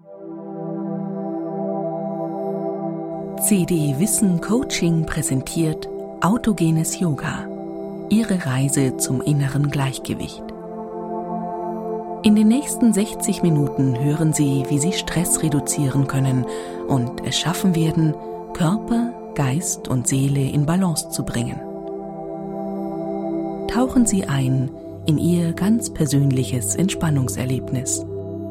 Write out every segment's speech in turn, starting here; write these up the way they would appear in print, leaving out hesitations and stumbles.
CD Wissen Coaching präsentiert Autogenes Yoga, Ihre Reise zum inneren Gleichgewicht. In den nächsten 60 Minuten hören Sie, wie Sie Stress reduzieren können und es schaffen werden, Körper, Geist und Seele in Balance zu bringen. Tauchen Sie ein in Ihr ganz persönliches Entspannungserlebnis.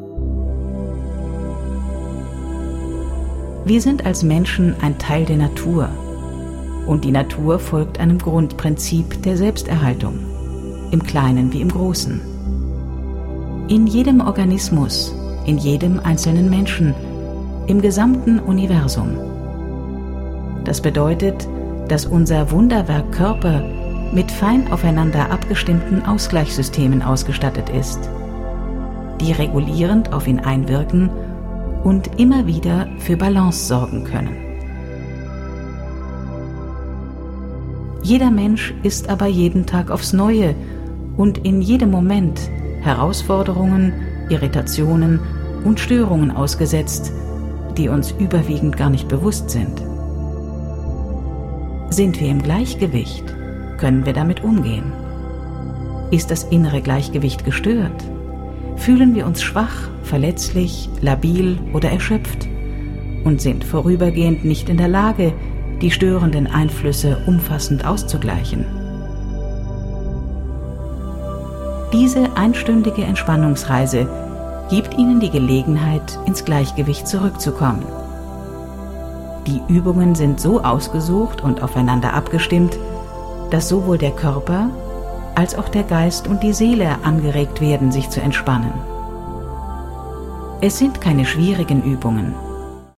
Wir sind als Menschen ein Teil der Natur und die Natur folgt einem Grundprinzip der Selbsterhaltung, im Kleinen wie im Großen. In jedem Organismus, in jedem einzelnen Menschen, im gesamten Universum. Das bedeutet, dass unser Wunderwerk Körper mit fein aufeinander abgestimmten Ausgleichssystemen ausgestattet ist, die regulierend auf ihn einwirken und immer wieder für Balance sorgen können. Jeder Mensch ist aber jeden Tag aufs Neue und in jedem Moment Herausforderungen, Irritationen und Störungen ausgesetzt, die uns überwiegend gar nicht bewusst sind. Sind wir im Gleichgewicht? Können wir damit umgehen? Ist das innere Gleichgewicht gestört? Fühlen wir uns schwach, verletzlich, labil oder erschöpft und sind vorübergehend nicht in der Lage, die störenden Einflüsse umfassend auszugleichen? Diese einstündige Entspannungsreise gibt Ihnen die Gelegenheit, ins Gleichgewicht zurückzukommen. Die Übungen sind so ausgesucht und aufeinander abgestimmt, dass sowohl der Körper als auch der Geist und die Seele angeregt werden, sich zu entspannen. Es sind keine schwierigen Übungen,